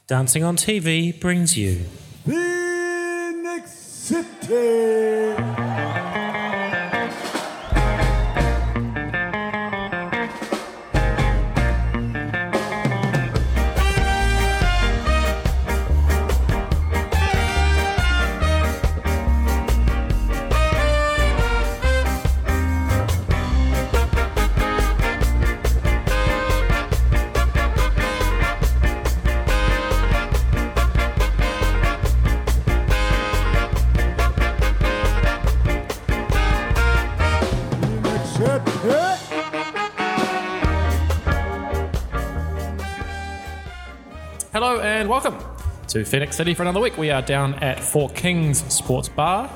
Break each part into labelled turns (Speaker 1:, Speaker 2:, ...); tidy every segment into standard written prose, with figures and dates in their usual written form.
Speaker 1: Dancing on TV brings you
Speaker 2: Phoenix City.
Speaker 3: Hello and welcome to Phoenix City for another week. We are down at Fort Kings Sports Bar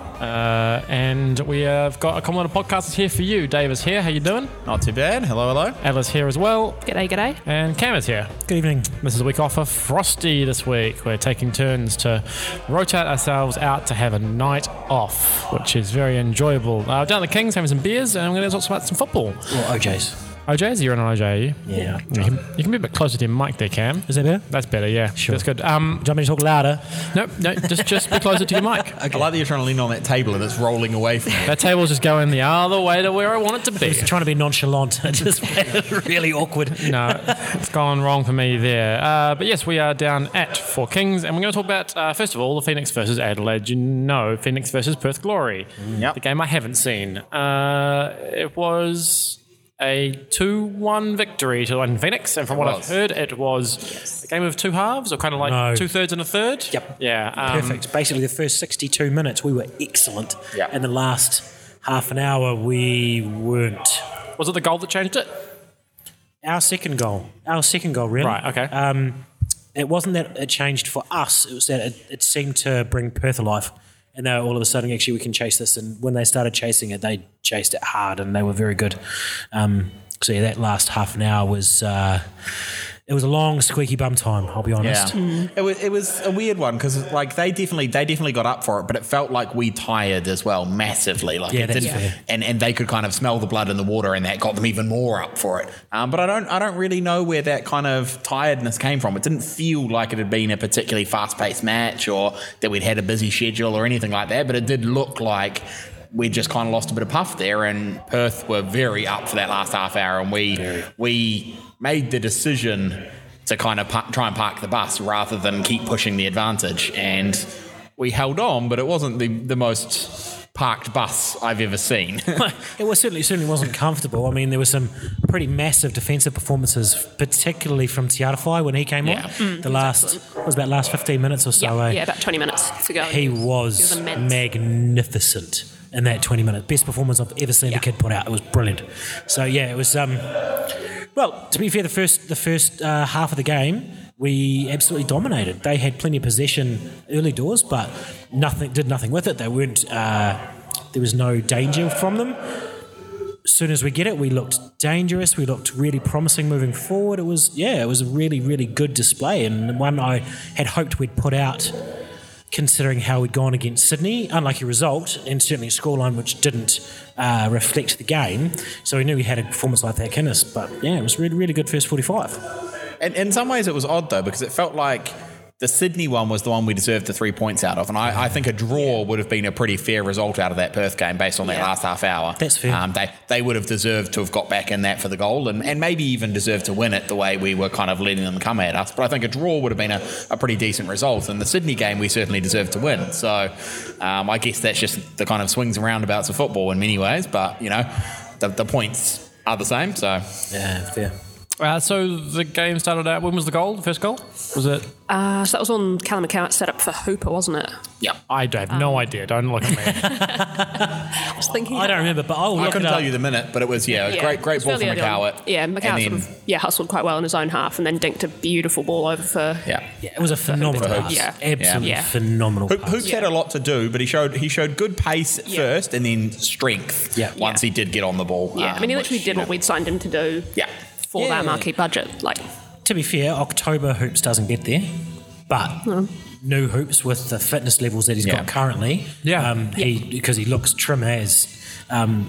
Speaker 3: and we have got a couple of podcasters here for you. Dave is here. How you doing?
Speaker 4: Not too bad. Hello.
Speaker 3: Ella's here as well.
Speaker 5: G'day.
Speaker 3: And Cam is here.
Speaker 1: Good evening.
Speaker 3: This is a week off for Frosty this week. We're taking turns to rotate ourselves out to have a night off, which is very enjoyable. Down at the Kings having some beers and we're going to talk about some football.
Speaker 1: Well, OJ's.
Speaker 3: OJ's? You're on OJ, are you?
Speaker 1: Yeah.
Speaker 3: You can be a bit closer to your mic there, Cam.
Speaker 1: Is that better?
Speaker 3: That's better, yeah.
Speaker 1: Sure.
Speaker 3: That's good.
Speaker 1: Do you want me to talk louder?
Speaker 3: No, just be closer to your mic.
Speaker 4: I like that you're trying to lean on that table and it's rolling away from you.
Speaker 3: That table's just going the other way to where I want it to be.
Speaker 1: I was trying to be nonchalant. It just made it really awkward.
Speaker 3: No, it's gone wrong for me there. But yes, we are down at Fort Kings, and we're going to talk about, first of all, the Phoenix versus Adelaide. You know, Phoenix versus Perth Glory.
Speaker 4: Yep.
Speaker 3: The game I haven't seen. It was a 2-1 victory to Phoenix, and from what I've heard, it was a game of two halves, or kind of like 2/3 and a third.
Speaker 1: Yep.
Speaker 3: Yeah.
Speaker 1: Perfect. Basically, the first 62 minutes, we were excellent.
Speaker 4: Yeah.
Speaker 1: And the last half an hour, we weren't.
Speaker 3: Was it the goal that changed it?
Speaker 1: Our second goal, really.
Speaker 3: Right, okay.
Speaker 1: It wasn't that it changed for us, it was that it seemed to bring Perth alive. And now all of a sudden, actually, we can chase this. And when they started chasing it, they chased it hard and they were very good. So, yeah, that last half an hour was... it was a long, squeaky bum time, I'll be honest.
Speaker 4: Yeah. It was a weird one because like they definitely got up for it, but it felt like we tired as well massively. Like
Speaker 1: Yeah,
Speaker 4: it
Speaker 1: that's
Speaker 4: didn't,
Speaker 1: fair.
Speaker 4: and they could kind of smell the blood in the water, and that got them even more up for it. But I don't really know where that kind of tiredness came from. It didn't feel like it had been a particularly fast-paced match or that we'd had a busy schedule or anything like that. But it did look like we just kind of lost a bit of puff there, and Perth were very up for that last half hour, and we made the decision to kind of try and park the bus rather than keep pushing the advantage, and we held on, but it wasn't the most parked bus I've ever seen.
Speaker 1: It was certainly wasn't comfortable. I mean, there were some pretty massive defensive performances, particularly from Tiarafai when he came on. The last 15 minutes or so.
Speaker 5: Yeah, about 20 minutes to go.
Speaker 1: He was magnificent in that 20 minutes. Best performance I've ever seen the kid put out. It was brilliant. So, yeah, it was... well, to be fair, the first half of the game, we absolutely dominated. They had plenty of possession early doors, but did nothing with it. They weren't... there was no danger from them. As soon as we get it, we looked dangerous. We looked really promising moving forward. It was a really, really good display, and one I had hoped we'd put out, considering how we'd gone against Sydney. Unlucky result, and certainly a scoreline which didn't reflect the game. So we knew we had a performance like that in us. But yeah, it was really, really good first 45.
Speaker 4: And in some ways it was odd though, because it felt like the Sydney one was the one we deserved the 3 points out of, and I think a draw would have been a pretty fair result out of that Perth game based on that last half hour.
Speaker 1: That's fair.
Speaker 4: They would have deserved to have got back in that for the goal, and maybe even deserved to win it the way we were kind of letting them come at us. But I think a draw would have been a pretty decent result, and the Sydney game we certainly deserved to win. So I guess that's just the kind of swings and roundabouts of football in many ways, but you know, the points are the same. So
Speaker 1: Yeah, fair.
Speaker 3: So the game started out... When was the goal? The first goal? Was it...
Speaker 5: So that was on Callum McCowan set up for Hooper, wasn't it?
Speaker 4: yeah.
Speaker 3: I have no idea. Don't look at me.
Speaker 5: I was thinking...
Speaker 1: I don't remember, but I'll
Speaker 4: I
Speaker 1: look
Speaker 4: couldn't
Speaker 1: it up.
Speaker 4: tell you the minute, but it was great
Speaker 5: It's
Speaker 4: ball from
Speaker 5: fairly early on.
Speaker 4: McCowart.
Speaker 5: Yeah, McCowart sort of hustled quite well in his own half and then dinked a beautiful ball over for...
Speaker 4: Yeah.
Speaker 1: Yeah, it was a phenomenal
Speaker 5: Hooper.
Speaker 1: pass.
Speaker 5: Yeah.
Speaker 1: Absolutely
Speaker 5: Yeah.
Speaker 1: phenomenal pass.
Speaker 4: Hoops had a lot to do, but he showed good pace at first and then strength once he did get on the ball.
Speaker 5: Yeah, I mean, he literally did what we'd signed him to do for that marquee budget. Like,
Speaker 1: To be fair, October Hoops doesn't get there, but new Hoops with the fitness levels that he's got currently, because he looks trim as.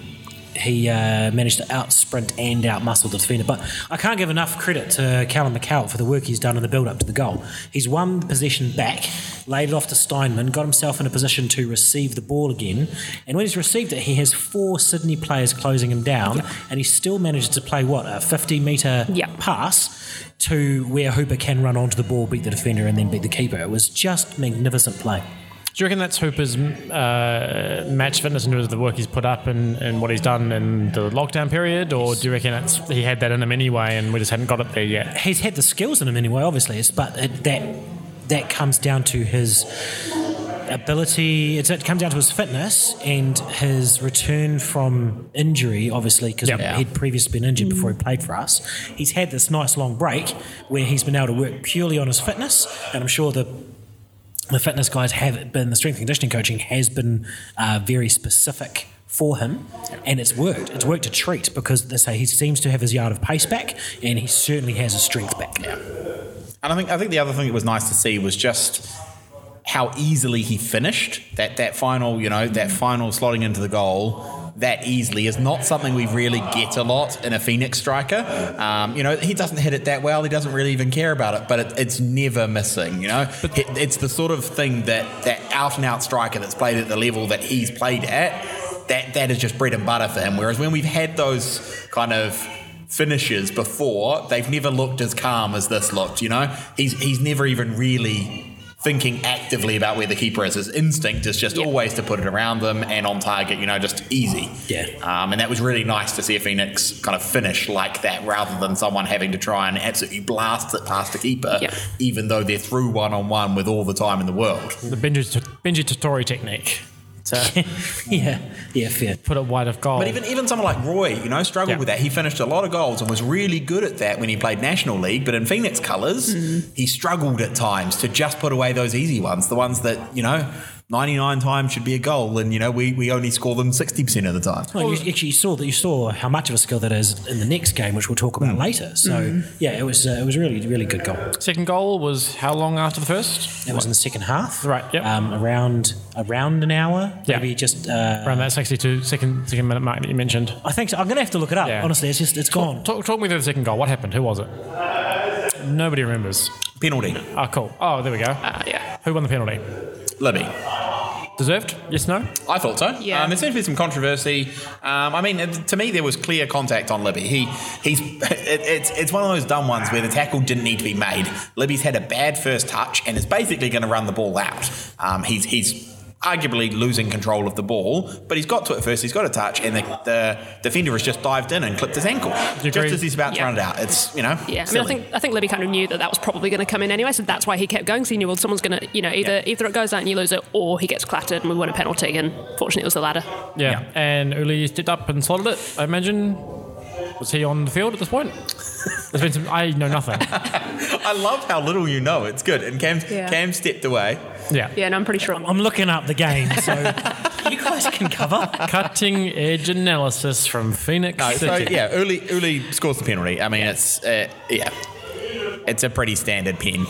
Speaker 1: managed to out-sprint and out-muscle the defender. But I can't give enough credit to Callum McCall for the work he's done in the build-up to the goal. He's won the possession back, laid it off to Steinman, got himself in a position to receive the ball again, and when he's received it, he has 4 Sydney players closing him down, and he still manages to play, a 50-metre pass to where Hooper can run onto the ball, beat the defender, and then beat the keeper. It was just magnificent play.
Speaker 3: Do you reckon that's Hooper's match fitness in terms of the work he's put up and what he's done in the lockdown period, or do you reckon he had that in him anyway and we just hadn't got it there yet?
Speaker 1: He's had the skills in him anyway, obviously, but that comes down to his ability. It comes down to his fitness and his return from injury, obviously, because he'd previously been injured before he played for us. He's had this nice long break where he's been able to work purely on his fitness, and I'm sure the fitness guys have been, the strength and conditioning coaching has been very specific for him, and it's worked. It's worked a treat because they say he seems to have his yard of pace back, and he certainly has his strength back now.
Speaker 4: And I think the other thing that was nice to see was just how easily he finished that final slotting into the goal. That easily is not something we really get a lot in a Phoenix striker. He doesn't hit it that well. He doesn't really even care about it, but it's never missing. It's the sort of thing that out and out striker that's played at the level that he's played at. That is just bread and butter for him. Whereas when we've had those kind of finishes before, they've never looked as calm as this looked. He's never even really thinking actively about where the keeper is. His instinct is just always to put it around them and on target, just easy.
Speaker 1: Yeah.
Speaker 4: And that was really nice to see a Phoenix kind of finish like that rather than someone having to try and absolutely blast it past the keeper, even though they're through one-on-one with all the time in the world.
Speaker 3: The Benji Tottori technique.
Speaker 1: Fair.
Speaker 3: Put it wide of goal.
Speaker 4: But even someone like Roy, struggled with that. He finished a lot of goals and was really good at that when he played National League. But in Phoenix colours, he struggled at times to just put away those easy ones, the ones that 99 times should be a goal, and we only score them 60% of the time.
Speaker 1: Well, you saw how much of a skill that is in the next game, which we'll talk about later. So it was really, really good goal.
Speaker 3: Second goal was how long after the first?
Speaker 1: It was in the second half,
Speaker 3: right? Yep.
Speaker 1: Around an hour, maybe just
Speaker 3: around that 62 second minute mark that you mentioned.
Speaker 1: I think so. I'm going to have to look it up. Yeah. Honestly, it's gone.
Speaker 3: Talk me through the second goal. What happened? Who was it? Nobody remembers.
Speaker 4: Penalty.
Speaker 3: Oh, cool. Oh, there we go. Who won the penalty?
Speaker 4: Libby.
Speaker 3: Deserved? Yes, no?
Speaker 4: I thought so.
Speaker 5: Yeah.
Speaker 4: There seems to be some controversy. To me, there was clear contact on Libby. It's one of those dumb ones where the tackle didn't need to be made. Libby's had a bad first touch and is basically going to run the ball out. He's arguably losing control of the ball, but he's got to it first, he's got a touch, and the defender has just dived in and clipped his ankle just as he's about to run it out. It's,
Speaker 5: Yeah,
Speaker 4: silly.
Speaker 5: I think Libby kind of knew that was probably going to come in anyway, so that's why he kept going, so he knew, well, someone's going to, either it goes out and you lose it, or he gets clattered and we win a penalty, and fortunately it was the latter.
Speaker 3: Yeah. And Uli stepped up and slotted it, I imagine. Was he on the field at this point? There's been I know nothing.
Speaker 4: I love how little you know. It's good. And Cam stepped away.
Speaker 3: Yeah.
Speaker 5: Yeah, and I'm pretty sure.
Speaker 1: I'm looking up the game, so you guys can cover.
Speaker 3: Cutting edge analysis from Phoenix City.
Speaker 4: So, Uli scores the penalty. I mean, it's a pretty standard pen.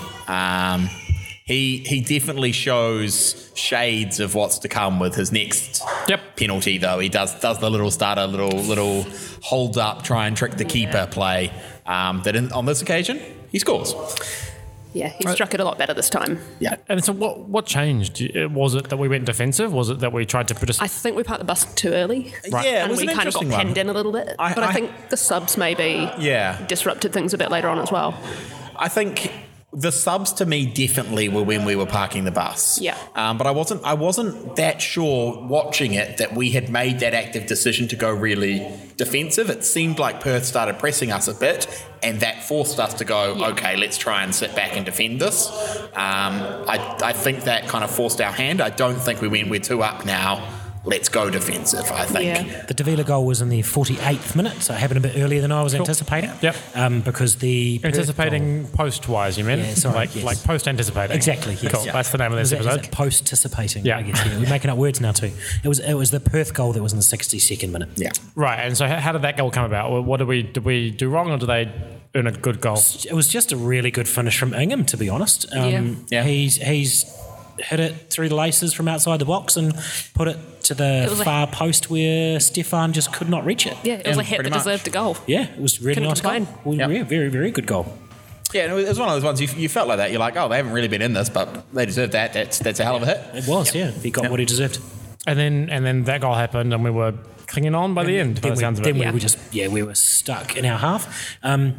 Speaker 4: He definitely shows shades of what's to come with his next penalty, though. He does the little starter, little hold up, try and trick the keeper play. That on this occasion, he scores.
Speaker 5: Yeah, he struck it a lot better this time.
Speaker 4: Yeah.
Speaker 3: And so what changed? Was it that we went defensive? Was it that we tried to put us...
Speaker 5: I think we parked the bus too early.
Speaker 4: Right. Yeah,
Speaker 5: and we kind of got penned in a little bit. I think the subs maybe disrupted things a bit later on as well.
Speaker 4: I think the subs to me definitely were when we were parking the bus.
Speaker 5: Yeah.
Speaker 4: But I wasn't that sure watching it that we had made that active decision to go really defensive. It seemed like Perth started pressing us a bit, and that forced us to go, okay, let's try and sit back and defend this. I think that kind of forced our hand. I don't think we went, we're 2 up now, let's go defensive, I think.
Speaker 5: Yeah.
Speaker 1: The Davila goal was in the 48th minute, so it happened a bit earlier than I was anticipating.
Speaker 3: Yep.
Speaker 1: Because the
Speaker 3: anticipating post-wise, you meant?
Speaker 1: Yeah, sorry,
Speaker 3: like post-anticipating.
Speaker 1: Exactly. Yes.
Speaker 3: Cool. Yeah. That's the name of this episode.
Speaker 1: Is it post-anticipating?
Speaker 3: Yeah.
Speaker 1: I guess. Yeah. We're making up words now too. It was the Perth goal that was in the 62nd minute.
Speaker 4: Yeah.
Speaker 3: Right. And so how did that goal come about? What did we do wrong, or did they earn a good goal?
Speaker 1: It was just a really good finish from Ingham, to be honest. He's hit it through the laces from outside the box and put it to the
Speaker 5: was
Speaker 1: far post where Stefan just could not reach it.
Speaker 5: Yeah, it was a hit
Speaker 4: pretty
Speaker 5: that
Speaker 4: much.
Speaker 5: deserved a goal.
Speaker 1: Yeah, it was really
Speaker 5: Couldn't
Speaker 1: nice goal.
Speaker 5: complain.
Speaker 1: Well,
Speaker 4: Yep.
Speaker 1: yeah, very, very good goal.
Speaker 4: Yeah, and it was one of those ones you felt like that. You're like, oh, they haven't really been in this, but they deserve that. That's a hell of a hit.
Speaker 1: It was, yeah. He got what he deserved.
Speaker 3: And then that goal happened, and we were clinging on by the end. By the sounds of it.
Speaker 1: Then
Speaker 5: Yeah.
Speaker 1: we were stuck in our half.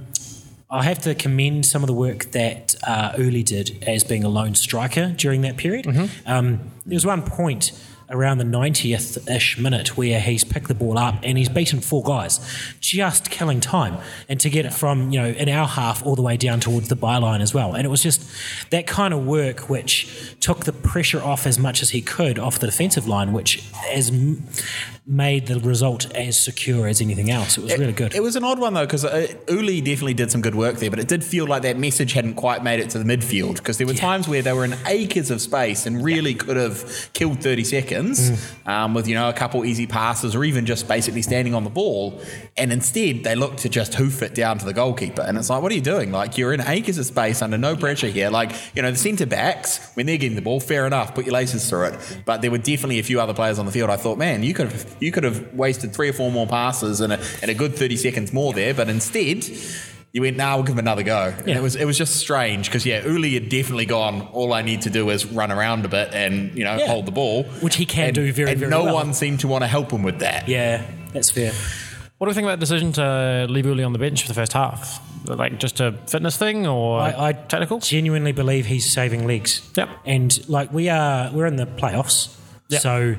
Speaker 1: I have to commend some of the work that Uli did as being a lone striker during that period. There was one point around the 90th-ish minute where he's picked the ball up and he's beaten 4 guys, just killing time, and to get it from, in our half all the way down towards the byline as well. And it was just that kind of work which took the pressure off as much as he could off the defensive line, which has made the result as secure as anything else. It was really good.
Speaker 4: It was an odd one, though, because Uli definitely did some good work there, but it did feel like that message hadn't quite made it to the midfield, because there were times where they were in acres of space and really could have killed 30 seconds with, a couple easy passes or even just basically standing on the ball, and instead they looked to just hoof it down to the goalkeeper. And it's like, what are you doing? Like, you're in acres of space under no pressure here. Like, the centre-backs, when they're getting the ball, fair enough, put your laces through it. But there were definitely a few other players on the field. I thought, man, you could have wasted 3 or 4 more passes and a good 30 seconds more there, but instead you went, we'll give him another go. And it was just strange because, Uli had definitely gone, all I need to do is run around a bit and, hold the ball.
Speaker 1: Which he can do very, very
Speaker 4: well. And no
Speaker 1: well.
Speaker 4: one seemed to want to help him with that.
Speaker 1: Yeah, that's fair.
Speaker 3: What do you think about the decision to leave Uli on the bench for the first half? Like just a fitness thing or
Speaker 1: I
Speaker 3: tactical?
Speaker 1: genuinely believe he's saving legs.
Speaker 3: Yep.
Speaker 1: And we're in the playoffs.
Speaker 3: Yep.
Speaker 1: So,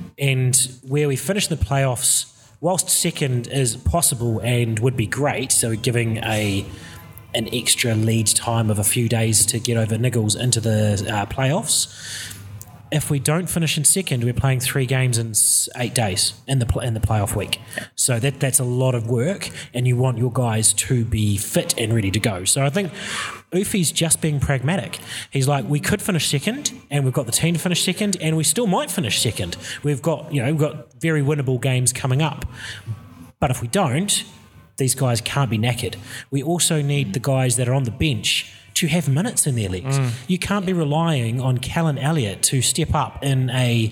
Speaker 1: and where we finish in the playoffs, whilst second is possible and would be great, so giving an extra lead time of a few days to get over niggles into the playoffs. If we don't finish in second, we're playing 3 games in 8 days in the playoff week. So that's a lot of work, and you want your guys to be fit and ready to go. So I think Ufi's just being pragmatic. He's like, we could finish second, and we've got the team to finish second, and we still might finish second. We've got very winnable games coming up. But if we don't, these guys can't be knackered. We also need the guys that are on the bench to have minutes in their legs. You can't be relying on Callan Elliott to step up in a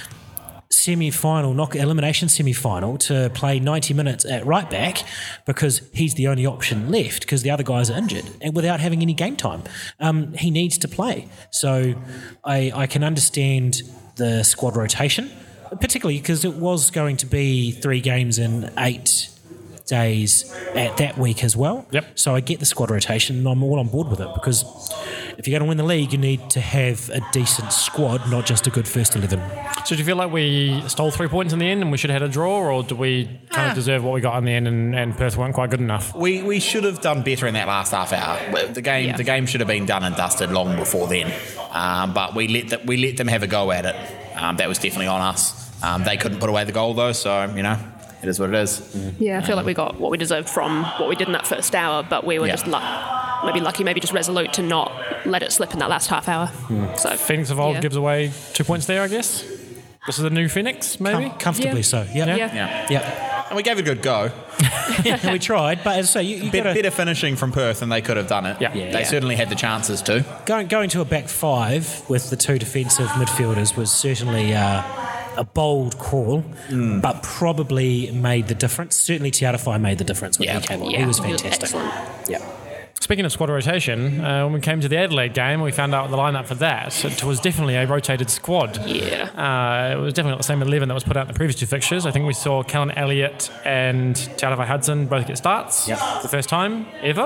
Speaker 1: elimination semi-final to play 90 minutes at right back because he's the only option left because the other guys are injured and without having any game time. He needs to play. So I can understand the squad rotation, particularly because it was going to be 3 games in 8 days at that week as well.
Speaker 3: Yep.
Speaker 1: So I get the squad rotation and I'm all on board with it because if you're going to win the league, you need to have a decent squad, not just a good first 11.
Speaker 3: So do you feel like we stole 3 points in the end and we should have had a draw, or do we kind of deserve what we got in the end and Perth weren't quite good enough?
Speaker 4: We should have done better in that last half hour. The game should have been done and dusted long before then. But we let them have a go at it. That was definitely on us. They couldn't put away the goal though, so it is what it is.
Speaker 5: Yeah, I feel like we got what we deserved from what we did in that first hour, but we were just lucky, maybe just resolute to not let it slip in that last half hour. So
Speaker 3: Phoenix Evolved gives away 2 points there, I guess. This is a new Phoenix, maybe?
Speaker 1: Comfortably so. Yep.
Speaker 5: Yeah.
Speaker 4: And we gave it a good go.
Speaker 1: We tried, but as I say, you gotta,
Speaker 4: Better finishing from Perth than they could have done it.
Speaker 3: Yeah.
Speaker 4: They certainly had the chances to.
Speaker 1: going to a back 5 with the 2 defensive midfielders was certainly a bold call, but probably made the difference. Certainly Tiarafai made the difference when he came on. He was fantastic.
Speaker 5: Excellent.
Speaker 1: Yeah.
Speaker 3: Speaking of squad rotation, when we came to the Adelaide game, we found out the lineup for that. It was definitely a rotated squad.
Speaker 5: Yeah.
Speaker 3: It was definitely not the same 11 that was put out in the previous 2 fixtures. I think we saw Callan Elliott and Tiarafai Hudson both get starts for the first time ever.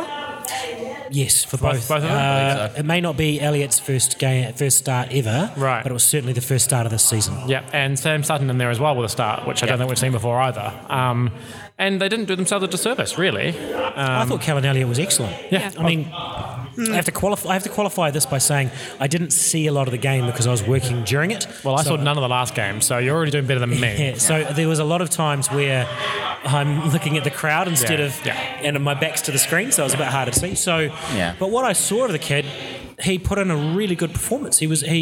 Speaker 1: Yes, for both.
Speaker 3: Both of them?
Speaker 1: It may not be Elliott's first start ever,
Speaker 3: Right.
Speaker 1: but it was certainly the first start of this season.
Speaker 3: Yeah, and Sam Sutton in there as well with a start, which I don't think we've seen before either. And they didn't do themselves a disservice, really.
Speaker 1: I thought Callan Elliott was excellent.
Speaker 3: Yeah.
Speaker 1: I mean, I have to qualify this by saying I didn't see a lot of the game because I was working during it.
Speaker 3: Well, I saw none of the last game, so you're already doing better than me.
Speaker 1: Yeah, so there was a lot of times where I'm looking at the crowd instead of, and my back's to the screen, so it was a bit harder to see. So, but what I saw of the kid, he put in a really good performance.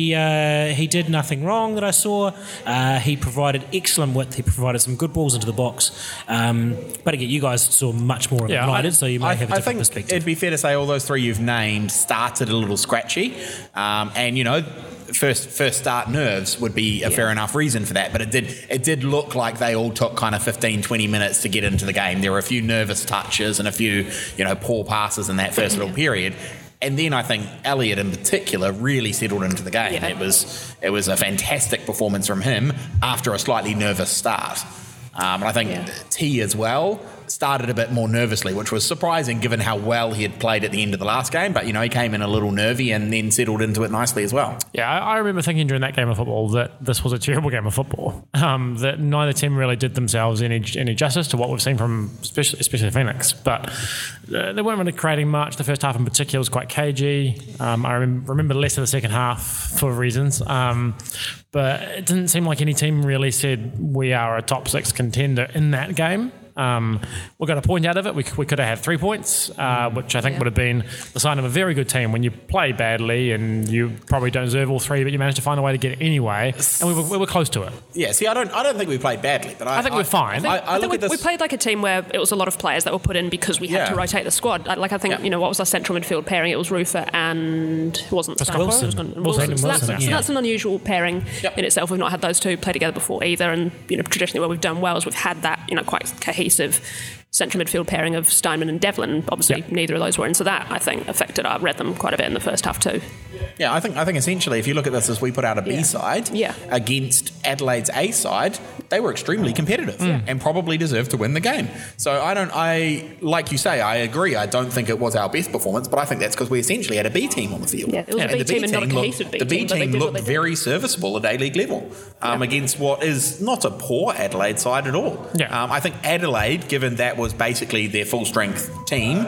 Speaker 1: He did nothing wrong that I saw. He provided excellent width. He provided some good balls into the box. But again, you guys saw much more of United, so you may have a different perspective.
Speaker 4: It'd be fair to say all those 3 you've named started a little scratchy, and first start nerves would be a fair enough reason for that, but it did look like they all took kind of 15-20 minutes to get into the game. There were a few nervous touches and a few poor passes in that first little period. And then I think Elliott in particular really settled into the game.
Speaker 5: Yeah.
Speaker 4: It was a fantastic performance from him after a slightly nervous start. And I think T as well started a bit more nervously, which was surprising given how well he had played at the end of the last game. But, he came in a little nervy and then settled into it nicely as well.
Speaker 3: Yeah, I remember thinking during that game of football that this was a terrible game of football. That neither team really did themselves any justice to what we've seen from especially Phoenix. But they weren't really creating much. The first half in particular was quite cagey. I remember less of the second half for reasons. But it didn't seem like any team really said we are a top 6 contender in that game. We got a point out of it. We could have had 3 points, which I think would have been the sign of a very good team. When you play badly and you probably don't deserve all 3, but you managed to find a way to get it anyway, and we were close to it.
Speaker 4: Yeah, see, I don't think we played badly, but
Speaker 3: I think we're fine.
Speaker 5: I think we played like a team where it was a lot of players that were put in because we had to rotate the squad. Like I think what was our central midfield pairing? It was Rufer and it wasn't
Speaker 3: Wilson.
Speaker 5: So that's an unusual pairing in itself. We've not had those two play together before either, and traditionally where we've done well is we've had that quite cohesive central midfield pairing of Steinman and Devlin. Obviously, neither of those were in, so that I think affected our rhythm quite a bit in the first half too.
Speaker 4: Yeah, I think essentially, if you look at this as we put out a B side against Adelaide's A side, they were extremely competitive and probably deserved to win the game. So like you say, I agree. I don't think it was our best performance, but I think that's because we essentially had a B team on the field.
Speaker 5: Yeah, it was a B team and not a cohesive B team.
Speaker 4: The B team looked very serviceable at A-League level against what is not a poor Adelaide side at all.
Speaker 3: Yeah.
Speaker 4: I think Adelaide, given that was basically their full-strength team,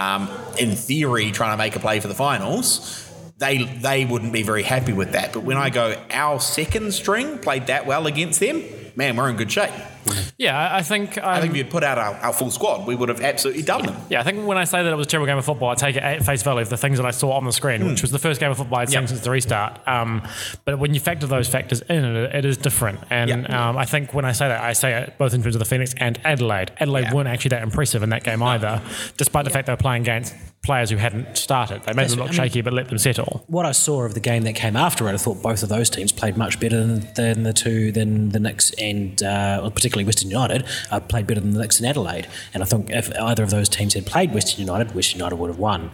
Speaker 4: in theory trying to make a play for the finals, they wouldn't be very happy with that. But when I go, our second string played that well against them, man, we're in good shape.
Speaker 3: Yeah, I think
Speaker 4: if you'd put out our full squad, we would have absolutely done them.
Speaker 3: Yeah, I think when I say that it was a terrible game of football, I take it at face value of the things that I saw on the screen, which was the first game of football I'd seen since the restart. But when you factor those factors in, it is different. And I think when I say that, I say it both in terms of the Phoenix and Adelaide. Adelaide weren't actually that impressive in that game either, despite the fact they were playing against players who hadn't started. They made them look shaky, but let them settle.
Speaker 1: What I saw of the game that came after it, I thought both of those teams played much better than the Knicks and particularly Western United played better than the Knicks and Adelaide. And I think if either of those teams had played Western United would have won.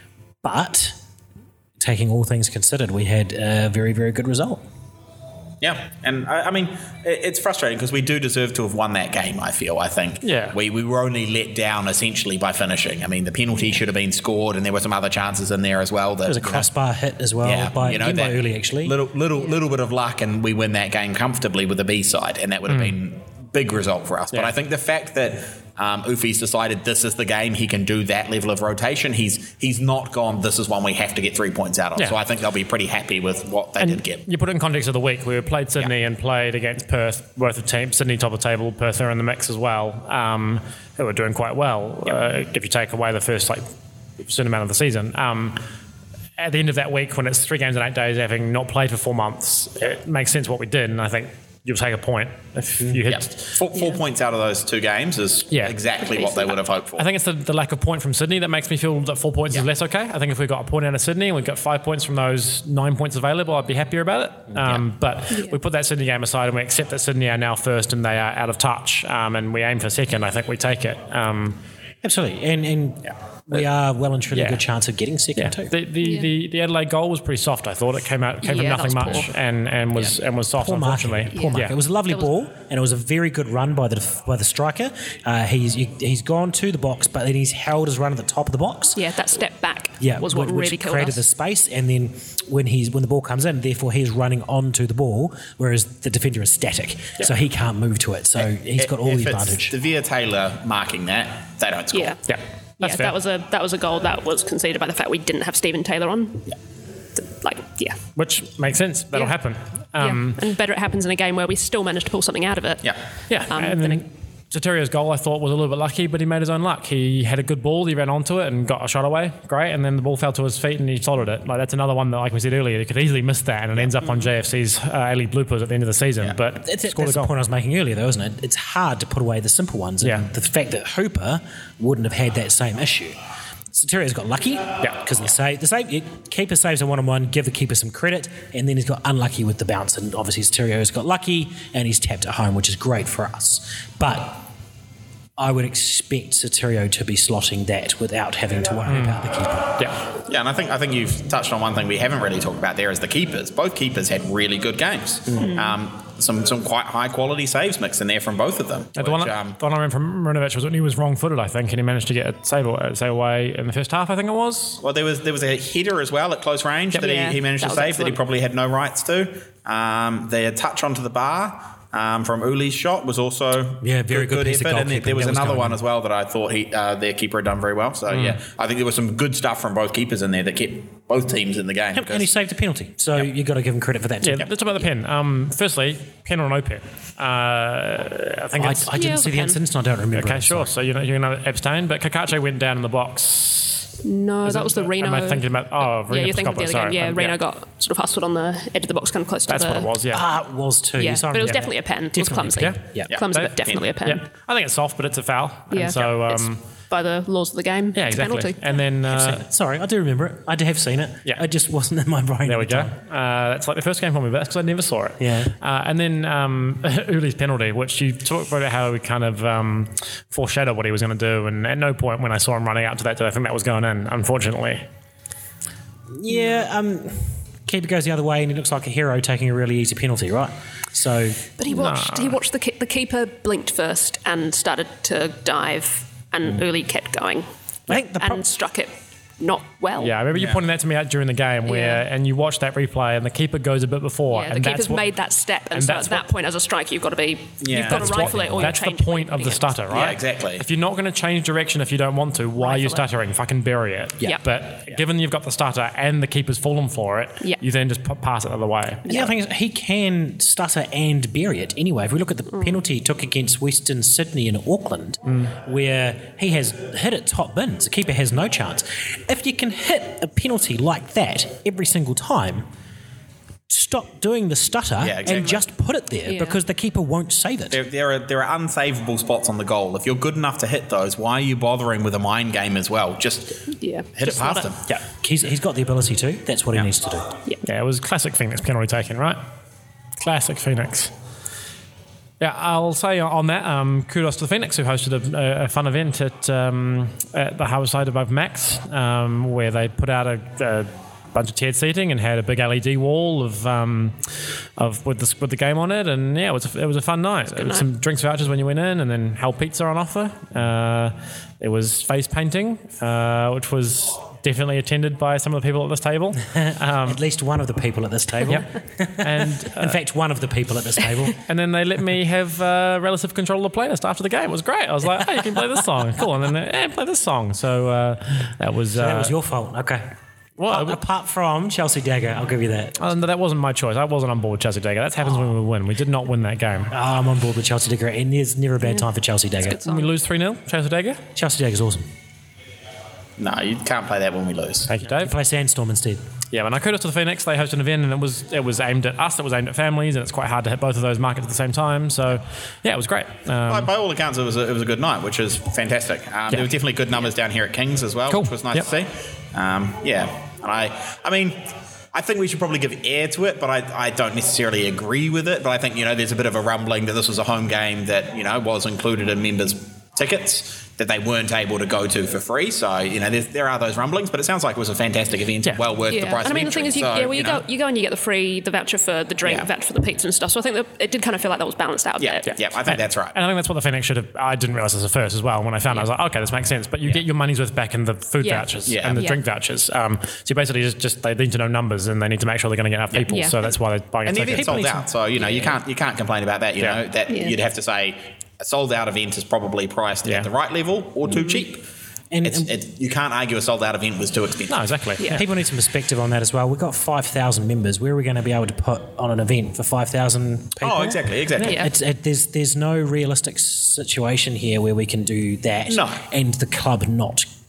Speaker 1: But taking all things considered, we had a very, very good result.
Speaker 4: Yeah, and I mean, it's frustrating because we do deserve to have won that game, I feel. I think we were only let down essentially by finishing. I mean, the penalty should have been scored, and there were some other chances in there as well. There
Speaker 1: was a crossbar hit as well by early, actually.
Speaker 4: Little bit of luck, and we win that game comfortably with the B side, and that would have been big result for us. But I think the fact that Ufi's decided this is the game he can do that level of rotation, he's not gone, this is one we have to get 3 points out of. So I think they'll be pretty happy with what they did get.
Speaker 3: You put it in context of the week, we played Sydney and played against Perth, both the teams, Sydney top of the table, Perth are in the mix as well, who were doing quite well if you take away the first certain amount of the season. At the end of that week, when it's 3 games in 8 days, having not played for 4 months, it makes sense what we did, and I think you'll take a point if you hit
Speaker 4: 4 points out of those 2 games is exactly what they would have hoped for.
Speaker 3: I think it's the lack of point from Sydney that makes me feel that 4 points is less okay. I think if we got a point out of Sydney and we got 5 points from those 9 points available, I'd be happier about it. But we put that Sydney game aside and we accept that Sydney are now first and they are out of touch, and we aim for second. I think we take it.
Speaker 1: Absolutely, and we are well and truly a good chance of getting second too.
Speaker 3: The Adelaide goal was pretty soft. I thought it came from nothing much and was soft.
Speaker 1: Poor
Speaker 3: unfortunately.
Speaker 1: Poor mark. It was a lovely ball and it was a very good run by the striker. He's gone to the box, but then he's held his run at the top of the box.
Speaker 5: Yeah, that step back was what really killed us.
Speaker 1: Created the space, and then when the ball comes in, therefore he's running onto the ball, whereas the defender is static, so he can't move to it. So he's got all the advantage.
Speaker 4: Devere Taylor marking that, they don't score.
Speaker 5: That was a goal that was conceded by the fact we didn't have Stephen Taylor on.
Speaker 3: Which makes sense. That'll happen.
Speaker 5: And better it happens in a game where we still managed to pull something out of it.
Speaker 3: And then Soterio's goal, I thought, was a little bit lucky, but he made his own luck. He had a good ball, he ran onto it and got a shot away. Great. And then the ball fell to his feet and he slotted it. That's another one that, like we said earlier, he could easily miss that and it ends up on JFC's A-League bloopers at the end of the season. But
Speaker 1: that's the point I was making earlier, though, isn't it? It's hard to put away the simple ones. And the fact that Hooper wouldn't have had that same issue. Soterio's got lucky.
Speaker 3: Yeah.
Speaker 1: Because the keeper saves a one-on-one, give the keeper some credit, and then he's got unlucky with the bounce. And obviously Soterio's got lucky and he's tapped at home, which is great for us. But I would expect Soterio to be slotting that without having to worry about the keeper.
Speaker 4: Yeah, and I think you've touched on one thing we haven't really talked about there is the keepers. Both keepers had really good games. Some quite high quality saves mixed in there from both of them.
Speaker 3: The one I remember from Marinovic was when he was wrong-footed, I think, and he managed to get a save away in the first half, I think it was.
Speaker 4: Well, there was a header as well at close range that he managed to save that he probably had no rights to. The touch onto the bar from Uli's shot was also
Speaker 1: very good
Speaker 4: effort. And there was another one as well that I thought their keeper had done very well. So, I think there was some good stuff from both keepers in there that kept both teams in the game.
Speaker 1: And he saved a penalty. So you've got to give him credit for that too.
Speaker 3: Yeah, let's talk about the pen. Firstly, pen or no pen? I think
Speaker 1: I didn't see the incident, and I don't remember.
Speaker 3: Okay, sure. So you're going to abstain. But Kakache went down in the box.
Speaker 5: No, that was the Reno.
Speaker 3: Am I thinking about... Reno
Speaker 5: you're thinking of the other game. Yeah, Reno got sort of hustled on the edge of the box, kind of close to
Speaker 3: That's what it was, yeah.
Speaker 1: It was too.
Speaker 5: Yeah, but it was definitely a pen. It was clumsy. Clumsy, but definitely a pen.
Speaker 3: Yeah. I think it's soft, but it's a foul.
Speaker 5: Yeah,
Speaker 3: and so...
Speaker 5: it's by the laws of the game,
Speaker 3: yeah, exactly.
Speaker 5: It's a penalty.
Speaker 3: And then...
Speaker 1: Sorry, I do remember it. I have seen it.
Speaker 3: Yeah.
Speaker 1: It just wasn't in my brain.
Speaker 3: There we go. That's like the first game for me, but that's because I never saw it.
Speaker 1: Yeah.
Speaker 3: And then Uli's penalty, which you talked about how he kind of foreshadowed what he was going to do, and at no point when I saw him running out to that did I think that was going in, unfortunately.
Speaker 1: Yeah, keeper goes the other way and he looks like a hero taking a really easy penalty, right? So,
Speaker 5: but he watched the keeper blinked first and started to dive, and Uli kept going and struck it not well.
Speaker 3: Yeah, I remember you pointing that to me out during the game and you watch that replay and the keeper goes a bit before.
Speaker 5: Yeah, the keeper's made that step, and so at that point as a striker you've got to rifle it or
Speaker 3: that's the point of the stutter, right?
Speaker 4: Yeah, exactly.
Speaker 3: If you're not going to change direction if you don't want to, why are you stuttering? Fucking bury it.
Speaker 5: Yeah.
Speaker 3: But given you've got the stutter and the keeper's fallen for it, you then just pass it the other way.
Speaker 1: The other thing is he can stutter and bury it anyway. If we look at the penalty he took against Western Sydney in Auckland, where he has hit it top bins, the keeper has no chance. If you can hit a penalty like that every single time, stop doing the stutter and just put it there because the keeper won't save it.
Speaker 4: There are unsavable spots on the goal. If you're good enough to hit those, why are you bothering with a mind game as well? Just hit it past him.
Speaker 1: Yeah, he's got the ability to. That's what he needs to do.
Speaker 3: Yeah, it was classic Phoenix penalty taken, right? Classic Phoenix. Yeah, I'll say on that, kudos to the Phoenix who hosted a fun event at the harbour side above Max, where they put out a bunch of tiered seating and had a big LED wall of with the game on it, and it was a fun night. There was some drinks vouchers when you went in, and then Hell Pizza on offer. There was face painting, which was definitely attended by some of the people at this table.
Speaker 1: At least one of the people at this table.
Speaker 3: And
Speaker 1: in fact, one of the people at this table.
Speaker 3: And then they let me have relative control of the playlist after the game. It was great. I was like, hey, you can play this song. Cool. And then play this song. So that was...
Speaker 1: that was your fault. Okay. Well, apart from Chelsea Dagger, I'll give you that.
Speaker 3: That wasn't my choice. I wasn't on board with Chelsea Dagger. That happens when we win. We did not win that game.
Speaker 1: I'm on board with Chelsea Dagger, and there's never a bad time for Chelsea Dagger.
Speaker 3: When we lose 3-0, Chelsea Dagger?
Speaker 1: Chelsea Dagger's awesome.
Speaker 4: No, you can't play that when we lose.
Speaker 3: Thank you, Dave.
Speaker 1: You play Sandstorm instead.
Speaker 3: Yeah, when I kudos to the Phoenix, they hosted an event and it was aimed at us, it was aimed at families, and it's quite hard to hit both of those markets at the same time. So, yeah, it was great.
Speaker 4: By all accounts, it was a good night, which is fantastic. There were definitely good numbers down here at Kings as well, which was nice to see. And I mean, I think we should probably give air to it, but I don't necessarily agree with it. But I think, there's a bit of a rumbling that this was a home game that, was included in members' tickets that they weren't able to go to for free. So, there are those rumblings, but it sounds like it was a fantastic event, well worth the price of entry.
Speaker 5: And I mean, the thing is, you go and you get the voucher for the drink, voucher for the pizza and stuff. So I think that it did kind of feel like that was balanced out a bit.
Speaker 4: Yeah, I think that's right.
Speaker 3: And I think that's what the Phoenix should have... I didn't realise this at first as well. When I found it, I was like, okay, this makes sense. But you get your money's worth back in the food vouchers and the drink vouchers. So you basically just they need to know numbers and they need to make sure they're going to get enough people. So that's why they're buying a ticket.
Speaker 4: And the event sold out, so, you can't complain about that. That you'd have to say... A sold-out event is probably priced at the right level or too cheap. And you can't argue a sold-out event was too expensive.
Speaker 3: No, exactly.
Speaker 1: Yeah. People need some perspective on that as well. We've got 5,000 members. Where are we going to be able to put on an event for 5,000 people?
Speaker 4: Oh, exactly.
Speaker 5: Yeah.
Speaker 1: There's no realistic situation here where we can do that and the club not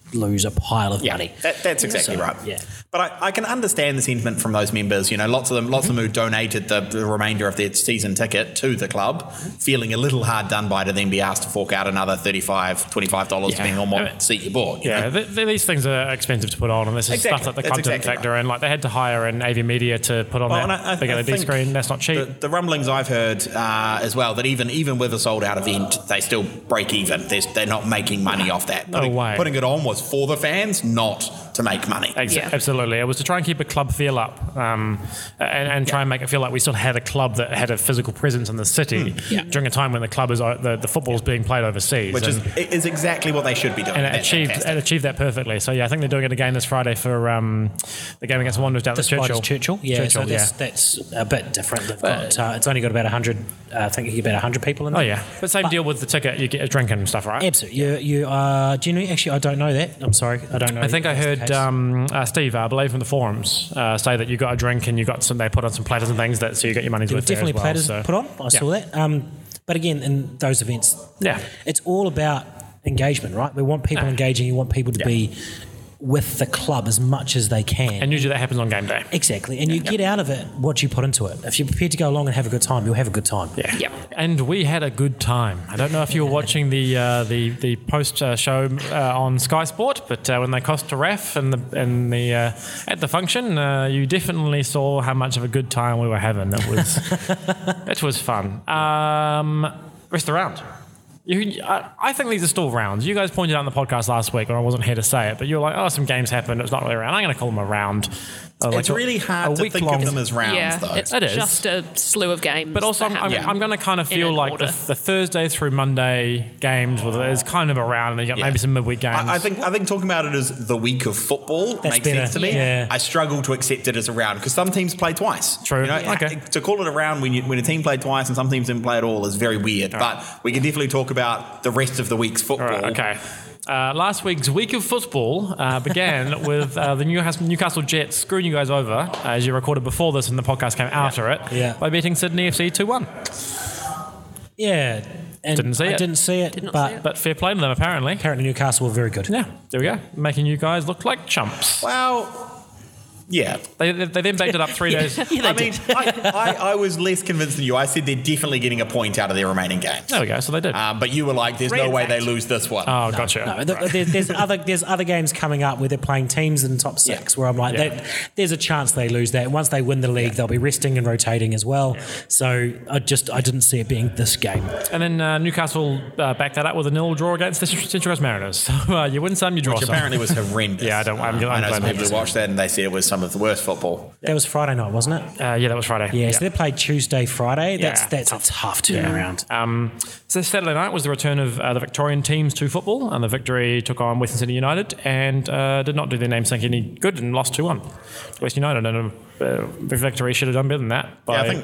Speaker 1: lose a pile of money.
Speaker 4: That's exactly right.
Speaker 1: Yeah.
Speaker 4: But I can understand the sentiment from those members. You know, lots of them who donated the remainder of their season ticket to the club, feeling a little hard done by to then be asked to fork out another $35, $25 depending on what seat you bought. You know?
Speaker 3: These things are expensive to put on, and this is stuff that the club didn't factor in. Like they had to hire an AV Media to put on that big LED screen. That's not cheap.
Speaker 4: The rumblings I've heard as well that even with a sold out event, they still break even. They're not making money off that. Putting it on was for the fans, not to make money.
Speaker 3: Absolutely. It was to try and keep a club feel up and try and make it feel like we still had a club that had a physical presence in the city during a time when the club is the football is being played overseas.
Speaker 4: Which is exactly what they should be doing.
Speaker 3: And it achieved that perfectly. So, I think they're doing it again this Friday for the game against Wanderers down at Churchill.
Speaker 1: That's a bit different. They've got, it's only got about 100, I think about 100 people in there.
Speaker 3: Oh, yeah. But same deal with the ticket. You get a drink and stuff, right?
Speaker 1: Absolutely. You are genuinely, actually, I don't know that. I'm sorry. I don't know.
Speaker 3: I think I heard Steve, I believe from the forums, say that you got a drink and you got they put on some platters and things so you got your money's worth there
Speaker 1: definitely
Speaker 3: as well.
Speaker 1: Platters put on. I saw that. But again, in those events, it's all about engagement, right? We want people engaging. You want people to be with the club as much as they can.
Speaker 3: And usually that happens on game day.
Speaker 1: Exactly. And you get out of it what you put into it. If you're prepared to go along and have a good time, you'll have a good time.
Speaker 3: Yeah. Yep. And we had a good time. I don't know if you were watching the post show on Sky Sport, but when they crossed to Raf and at the function, you definitely saw how much of a good time we were having. It was fun. Rest around. I think these are still rounds. You guys pointed out in the podcast last week when I wasn't here to say it, but you were like, some games happened. It's not really a round. I'm going to call them a round.
Speaker 4: It's really hard to think of them as rounds, though.
Speaker 5: It's just a slew of games.
Speaker 3: But also, I'm going to kind of feel like the Thursday through Monday games is kind of a round, and you got maybe some midweek games.
Speaker 4: I think talking about it as the week of football makes sense to me.
Speaker 1: Yeah.
Speaker 4: I struggle to accept it as a round because some teams play twice.
Speaker 3: True.
Speaker 4: To call it a round when a team played twice and some teams didn't play at all is very weird. But we can definitely talk about the rest of the week's football.
Speaker 3: Right, okay. Last week's week of football began with the Newcastle Jets screwing you guys over, as you recorded before this and the podcast came after it, by beating Sydney FC 2-1.
Speaker 1: Yeah. And
Speaker 3: didn't see it. But fair play to them, apparently.
Speaker 1: Apparently Newcastle were very good.
Speaker 3: Yeah, there we go. Making you guys look like chumps.
Speaker 4: Well... Yeah.
Speaker 3: They then backed it up 3 days.
Speaker 4: I was less convinced than you. I said they're definitely getting a point out of their remaining games.
Speaker 3: There we go. So they did.
Speaker 4: But you were like, there's no way they lose this one.
Speaker 3: Oh, gotcha.
Speaker 1: No, there's other games coming up where they're playing teams in the top six where I'm like, there's a chance they lose that. Once they win the league, they'll be resting and rotating as well. Yeah. So I didn't see it being this game.
Speaker 3: And then Newcastle backed that up with a 0 draw against the Central Coast Mariners. So you win some, you draw some.
Speaker 4: Which apparently was horrendous.
Speaker 3: I
Speaker 4: know some people who watched that and they said it was some of the worst football.
Speaker 1: That was Friday night, wasn't it?
Speaker 3: That was Friday.
Speaker 1: Yeah, so they played Tuesday, Friday. That's a tough turnaround.
Speaker 3: So Saturday night was the return of the Victorian teams to football, and the Victory took on Western Sydney United and did not do their namesake any good and lost 2-1 to Western United. And the Victory should have done better than that.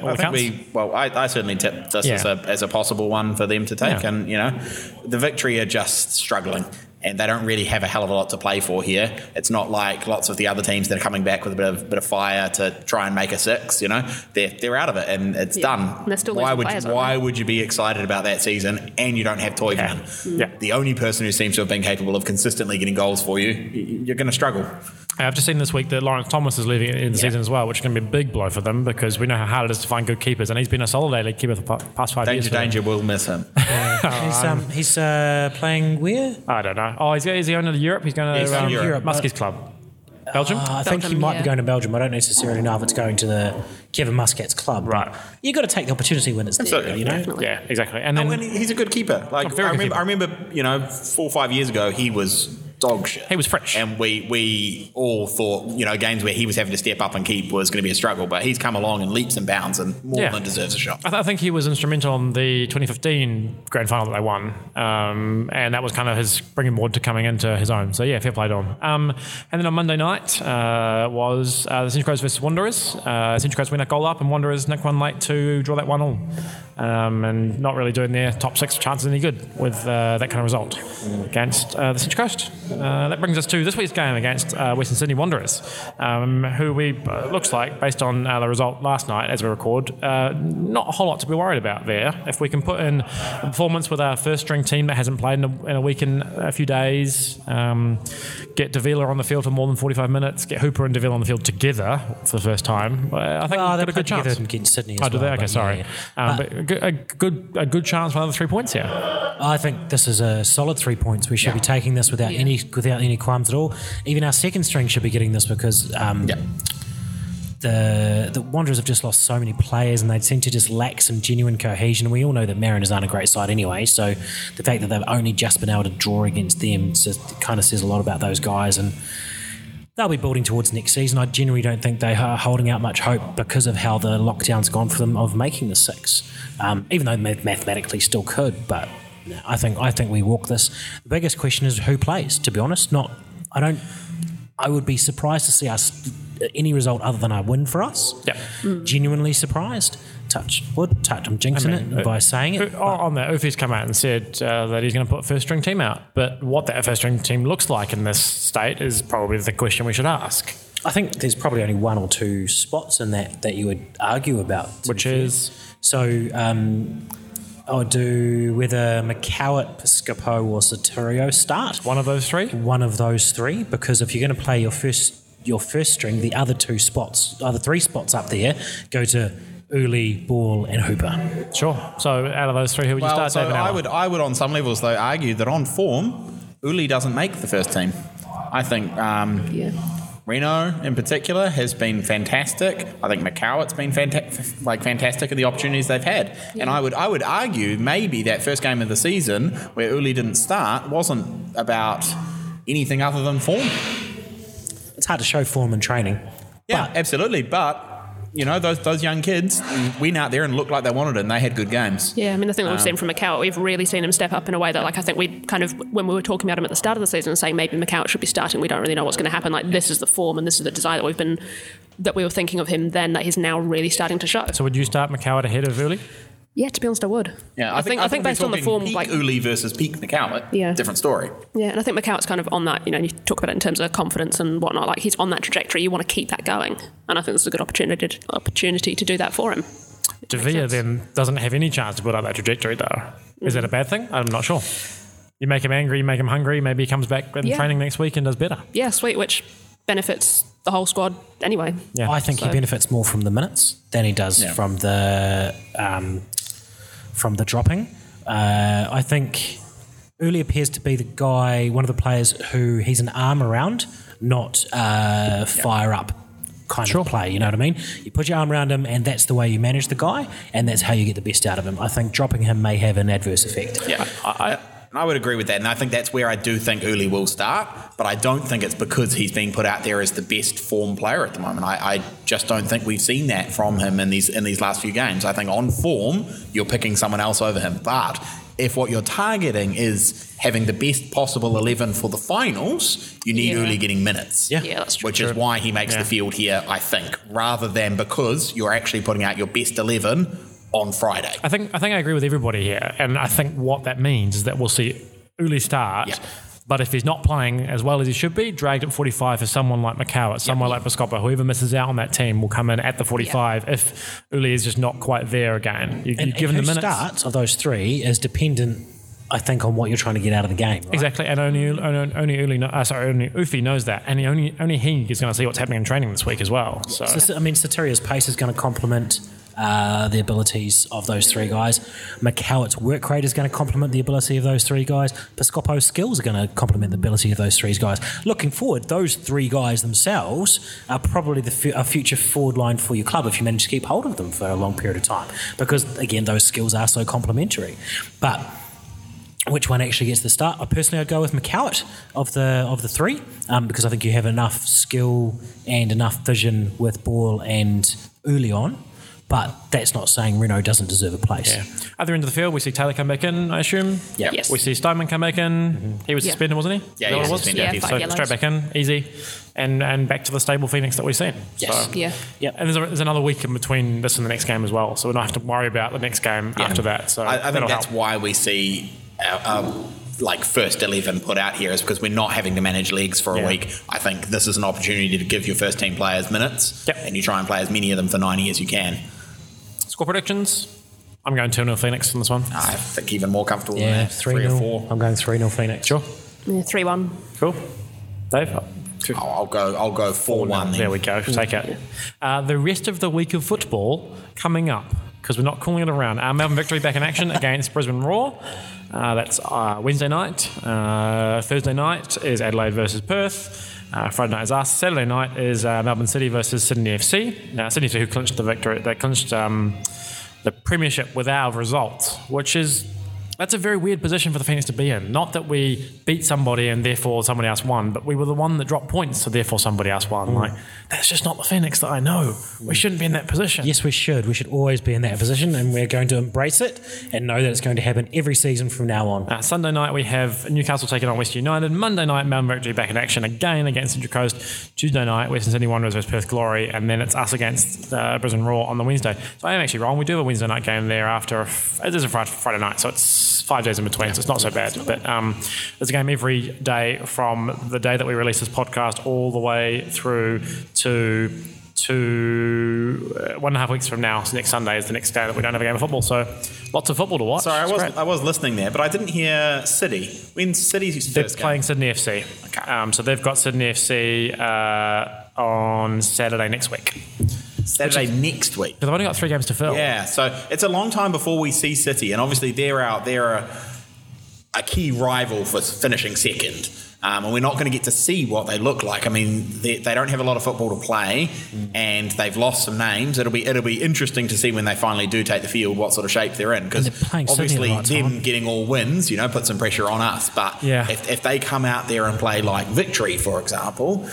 Speaker 4: I certainly tipped this as a possible one for them to take, and the Victory are just struggling. And they don't really have a hell of a lot to play for here. It's not like lots of the other teams that are coming back with a bit of fire to try and make a 6. They're out of it and it's done.
Speaker 5: They're still
Speaker 4: why would you be excited about that season and you don't have Toivonen? The only person who seems to have been capable of consistently getting goals for you, you're going to struggle.
Speaker 3: I've just seen this week that Lawrence Thomas is leaving in the season as well, which is going to be a big blow for them because we know how hard it is to find good keepers, and he's been a solid A-League keeper for the past 5 years.
Speaker 4: Danger will miss him.
Speaker 1: He's playing where?
Speaker 3: I don't know. Oh, is he going to Europe? He's going to
Speaker 1: Europe.
Speaker 3: Muskie's club. Belgium?
Speaker 1: I think he might be going to Belgium. I don't necessarily know if it's going to the Kevin Muscat's club.
Speaker 3: Right.
Speaker 1: You've got to take the opportunity when it's there,
Speaker 5: Definitely.
Speaker 3: Yeah, exactly. And then
Speaker 4: he's a good keeper. I remember 4 or 5 years ago, he was dog shit.
Speaker 3: He was fresh.
Speaker 4: And we all thought, games where he was having to step up and keep was going to be a struggle, but he's come along in leaps and bounds and more than deserves a shot.
Speaker 3: I think he was instrumental on the 2015 grand final that they won, and that was kind of his springboard to coming into his own. So, fair play to him. And then on Monday night was the Central Coast versus Wanderers. Central Coast win that goal up, and Wanderers nicked one late to draw that 1-1. And not really doing their top 6 chances any good with that kind of result against the Central Coast. That brings us to this week's game against Western Sydney Wanderers, who we looks like, based on the result last night as we record, not a whole lot to be worried about there. If we can put in a performance with our first string team that hasn't played in a week in a few days, get Davila on the field for more than 45 minutes, get Hooper and Davila on the field together for the first time, I think we've got a good chance.
Speaker 1: Against Sydney
Speaker 3: do they? Okay, sorry. But a good chance for another 3 points here.
Speaker 1: I think this is a solid 3 points. We should be taking this without any qualms at all. Even our second string should be getting this because the Wanderers have just lost so many players and they seem to just lack some genuine cohesion. We all know that Mariners aren't a great side anyway, so the fact that they've only just been able to draw against them kind of says a lot about those guys, and they'll be building towards next season. I generally don't think they are holding out much hope because of how the lockdown's gone for them of making the 6, even though mathematically still could, but I think we walk this. The biggest question is who plays, to be honest. I would be surprised to see us any result other than a win for us.
Speaker 3: Yeah.
Speaker 1: Genuinely surprised. Touch wood. I'm jinxing it by saying it.
Speaker 3: On that, Ufi's come out and said that he's going to put first string team out. But what that first string team looks like in this state is probably the question we should ask.
Speaker 1: I think there's probably only 1 or 2 spots in that you would argue about.
Speaker 3: Which is?
Speaker 1: So I would do whether McCowett, Piscopo or Soterio start.
Speaker 3: One of those 3?
Speaker 1: One of those 3, because if you're going to play your first string, the other 2 spots, other 3 spots up there, go to Uli, Ball and Hooper.
Speaker 3: Sure. So out of those 3, who would you start?
Speaker 4: So I would on some levels though argue that on form, Uli doesn't make the first team. I think Reno in particular has been fantastic. I think McCowett's been fantastic in the opportunities they've had. Yeah. And I would argue maybe that first game of the season where Uli didn't start wasn't about anything other than form.
Speaker 1: It's hard to show form in training.
Speaker 4: Yeah, absolutely. But those young kids went out there and looked like they wanted it, and they had good games.
Speaker 5: Yeah, I mean, the thing that we've seen from McCowett, we've really seen him step up in a way that, I think we kind of, when we were talking about him at the start of the season and saying maybe McCowett should be starting, we don't really know what's going to happen. This is the form and this is the desire that we were thinking of him then, that he's now really starting to show.
Speaker 3: So would you start McCowett ahead of Uli?
Speaker 5: Yeah, to be honest, I would.
Speaker 4: Yeah,
Speaker 5: I think based on the form,
Speaker 4: peak Uli versus peak McCowett, different story.
Speaker 5: Yeah, and I think McCowett's kind of on that. You talk about it in terms of confidence and whatnot. He's on that trajectory. You want to keep that going, and I think this is a good opportunity to do that for him.
Speaker 3: Davila then doesn't have any chance to build up that trajectory, though. Is that a bad thing? I'm not sure. You make him angry, you make him hungry. Maybe he comes back in training next week and does better.
Speaker 5: Yeah, sweet, which benefits the whole squad anyway.
Speaker 1: Yeah, I think he benefits more from the minutes than he does from the dropping. I think Uli appears to be the guy, one of the players who he's an arm around, not fire up kind of play, you know what I mean? You put your arm around him and that's the way you manage the guy and that's how you get the best out of him. I think dropping him may have an adverse effect.
Speaker 4: Yeah, I would agree with that, and I think that's where I do think Uli will start, but I don't think it's because he's being put out there as the best form player at the moment. I just don't think we've seen that from him in these last few games. I think on form, you're picking someone else over him, but if what you're targeting is having the best possible 11 for the finals, you need Uli getting minutes.
Speaker 5: Yeah, that's true.
Speaker 4: Which is why he makes the field here, I think, rather than because you're actually putting out your best 11 on Friday.
Speaker 3: I think I agree with everybody here, and I think what that means is that we'll see Uli start, but if he's not playing as well as he should be, dragged at 45 for someone like McCowett, someone like Piscopo, whoever misses out on that team will come in at the 45 if Uli is just not quite there again. You give him the minutes.
Speaker 1: Starts of those 3 is dependent, I think, on what you're trying to get out of the game. Right?
Speaker 3: Exactly, and only Ufi knows that, and only he is going to see what's happening in training this week as well. So
Speaker 1: Soteria's pace is going to complement the abilities of those 3 guys. McCowett's work rate is going to complement the ability of those 3 guys. Piscopo's skills are going to complement the ability of those 3 guys. Looking forward, those 3 guys themselves are probably a future forward line for your club if you manage to keep hold of them for a long period of time, because again, those skills are so complementary. But which one actually gets the start? I'd go with McCowett of the 3, because I think you have enough skill and enough vision with Ball and Uli on. But that's not saying Reno doesn't deserve a place.
Speaker 3: Yeah. Other end of the field, we see Taylor come back in, I assume.
Speaker 4: Yeah.
Speaker 5: Yes.
Speaker 3: We see Steinman come back in. Mm-hmm. He was suspended, wasn't he?
Speaker 4: Yeah, he was suspended.
Speaker 5: Yeah,
Speaker 3: so straight back in, easy. And back to the stable Phoenix that we've seen.
Speaker 1: Yes.
Speaker 3: So,
Speaker 5: yeah.
Speaker 3: And there's another week in between this and the next game as well, so we don't have to worry about the next game after that. So
Speaker 4: I think that's why we see like first 11 put out here is because we're not having to manage legs for a week. I think this is an opportunity to give your first team players minutes, and you try and play as many of them for 90 as you can.
Speaker 3: Score predictions? I'm going 2-0 Phoenix on this one.
Speaker 4: I think even more comfortable than
Speaker 1: Yeah,
Speaker 4: that. 3 or 4.
Speaker 1: I'm going 3-0 Phoenix.
Speaker 3: Sure.
Speaker 5: Yeah, 3-1.
Speaker 3: Cool. Dave?
Speaker 4: I'll go 4-1 then.
Speaker 3: There we go. Take it. The rest of the week of football coming up, because we're not calling it around. Melbourne Victory back in action against Brisbane Roar. That's Wednesday night. Thursday night is Adelaide versus Perth. Friday night is us. Saturday night is Melbourne City versus Sydney FC. Now, Sydney FC who clinched the victory. They clinched the premiership with our results, which is... That's a very weird position for the Phoenix to be in. Not that we beat somebody and therefore somebody else won, but we were the one that dropped points, so therefore somebody else won. Like, that's just not the Phoenix that I know. We shouldn't be in that position.
Speaker 1: Yes, we should. We should always be in that position, and we're going to embrace it and know that it's going to happen every season from now on.
Speaker 3: Sunday night we have Newcastle taking on West United. Monday night, Melbourne Victory back in action again against Central Coast. Tuesday night, Western Sydney Wanderers versus Perth Glory, and then it's us against Brisbane Roar on the Wednesday. So I am actually wrong. We do have a Wednesday night game there after. It is a Friday night, so it's 5 days in between, so it's not so bad. But there's a game every day from the day that we release this podcast all the way through to 1.5 weeks from now. So next Sunday is the next day that we don't have a game of football. So lots of football to watch.
Speaker 4: Sorry, I was listening there, but I didn't hear City. When's City's
Speaker 3: They're
Speaker 4: first
Speaker 3: playing
Speaker 4: game?
Speaker 3: Sydney FC.
Speaker 4: Okay.
Speaker 3: So they've got Sydney FC on Saturday next week.
Speaker 4: Saturday next week.
Speaker 3: They've only got 3 games to fill.
Speaker 4: Yeah, so it's a long time before we see City, and obviously they're a key rival for finishing second. And we're not going to get to see what they look like. I mean, they don't have a lot of football to play, and they've lost some names. It'll be interesting to see when they finally do take the field what sort of shape they're in, because obviously them getting all wins, put some pressure on us. But if they come out there and play like Victory, for example,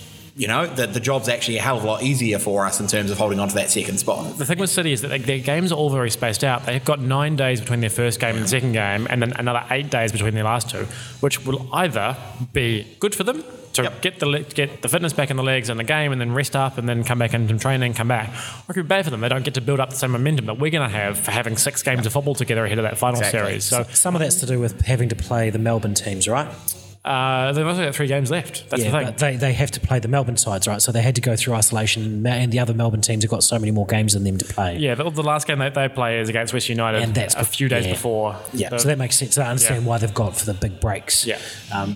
Speaker 4: the job's actually a hell of a lot easier for us in terms of holding on to that second spot.
Speaker 3: The thing with City is that their games are all very spaced out. They've got 9 days between their first game and the second game, and then another 8 days between their last 2, which will either be good for them to get the fitness back in the legs in the game and then rest up and then come back into training and come back, or it could be bad for them. They don't get to build up the same momentum that we're going to have for having 6 games of football together ahead of that final series. So
Speaker 1: some of that's to do with having to play the Melbourne teams, right?
Speaker 3: They've also got 3 games left. That's the thing.
Speaker 1: But they have to play the Melbourne sides, right? So they had to go through isolation, and the other Melbourne teams have got so many more games than them to play.
Speaker 3: Yeah, the last game that they play is against West United, and that's a few days before.
Speaker 1: Yeah, so that makes sense. I understand why they've got for the big breaks.
Speaker 3: Yeah.
Speaker 1: And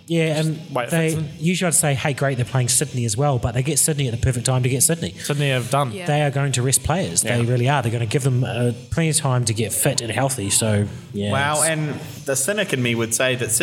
Speaker 1: usually I'd say, hey, great, they're playing Sydney as well, but they get Sydney at the perfect time to get Sydney.
Speaker 3: Sydney have done.
Speaker 1: Yeah. They are going to rest players. Yeah. They really are. They're going to give them plenty of time to get fit and healthy. So, yeah.
Speaker 4: Wow, and the cynic in me would say that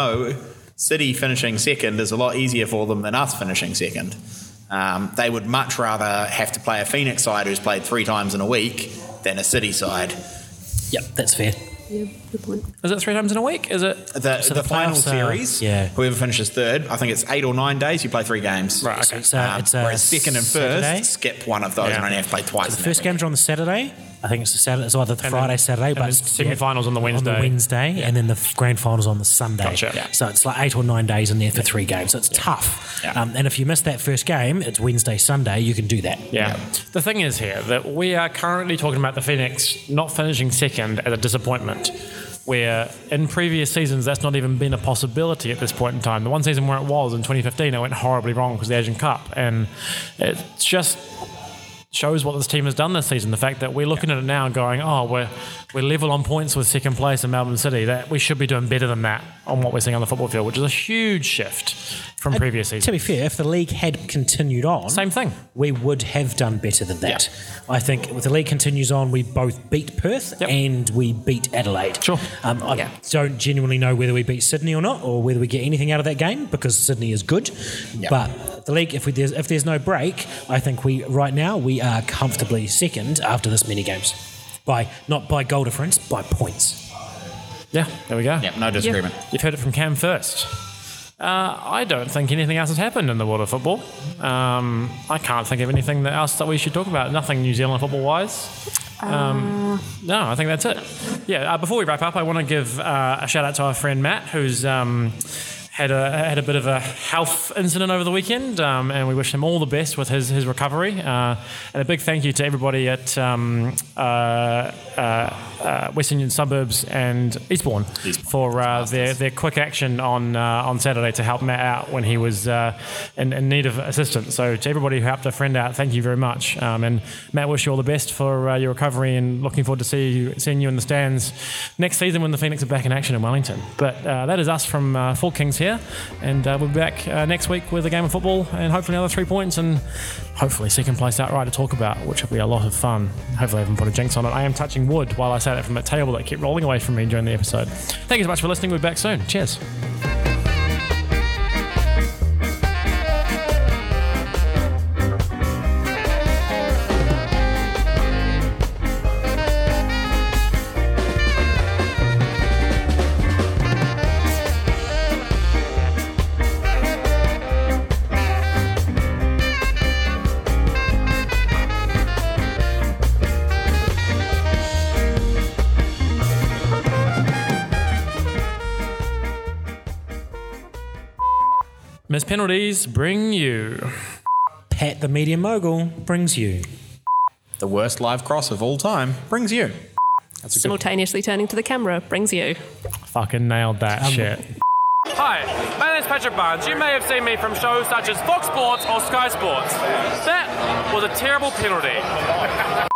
Speaker 4: City finishing second is a lot easier for them than us finishing second. They would much rather have to play a Phoenix side who's played 3 times in a week than a City side.
Speaker 1: Yep, that's fair.
Speaker 5: Yeah, good point.
Speaker 3: Is it 3 times in a week? Is it
Speaker 4: the final series? Whoever finishes third, I think it's 8 or 9 days. You play 3 games.
Speaker 3: Right. Okay.
Speaker 4: Whereas second and first skip one of those and only have to play twice.
Speaker 1: So the first games are on the Saturday. I think it's either the Friday, Saturday, but
Speaker 3: semi-finals on the Wednesday.
Speaker 1: And then the grand finals on the Sunday.
Speaker 3: Gotcha. Yeah.
Speaker 1: So it's like 8 or 9 days in there for 3 games. So it's tough.
Speaker 4: Yeah.
Speaker 1: And if you miss that first game, it's Wednesday, Sunday. You can do that.
Speaker 3: Yeah. The thing is here that we are currently talking about the Phoenix not finishing second as a disappointment, where in previous seasons that's not even been a possibility at this point in time. The one season where it was in 2015, it went horribly wrong because of the Asian Cup, and it just shows what this team has done this season. The fact that we're looking at it now and going, we're level on points with second place in Melbourne City, that we should be doing better than that on what we're seeing on the football field, which is a huge shift from previous seasons.
Speaker 1: To be fair, if the league had continued on,
Speaker 3: same thing,
Speaker 1: we would have done better than that. I think if the league continues on, we both beat Perth and we beat Adelaide.
Speaker 3: Sure.
Speaker 1: I don't genuinely know whether we beat Sydney or not, or whether we get anything out of that game, because Sydney is good. But the league, if there's no break, I think we are comfortably second after this many games. Not by goal difference, by points.
Speaker 3: Yeah, there we go.
Speaker 4: Yeah, no disagreement.
Speaker 3: You've heard it from Cam first. I don't think anything else has happened in the world of football. I can't think of anything else that we should talk about. Nothing New Zealand football-wise. No, I think that's it. Yeah, before we wrap up, I want to give a shout-out to our friend Matt, who's had a bit of a health incident over the weekend, and we wish him all the best with his recovery. And a big thank you to everybody at Western Union Suburbs and Eastbourne for their quick action on Saturday to help Matt out when he was in need of assistance. So to everybody who helped a friend out, thank you very much. And Matt, wish you all the best for your recovery, and looking forward to seeing you in the stands next season when the Phoenix are back in action in Wellington. But that is us from Four Kings here, and we'll be back next week with a game of football and hopefully another 3 points and hopefully second place outright to talk about, which will be a lot of fun. Hopefully I haven't put a jinx on it. I am touching wood while I say that from that table that kept rolling away from me during the episode. Thank you so much for listening. We'll be back soon. Cheers. Miss Penalties bring you.
Speaker 1: Pat the Media Mogul brings you.
Speaker 4: The worst live cross of all time brings you.
Speaker 5: Simultaneously turning to the camera brings you.
Speaker 3: Fucking nailed that shit.
Speaker 6: Hi, my name is Patrick Barnes. You may have seen me from shows such as Fox Sports or Sky Sports. That was a terrible penalty.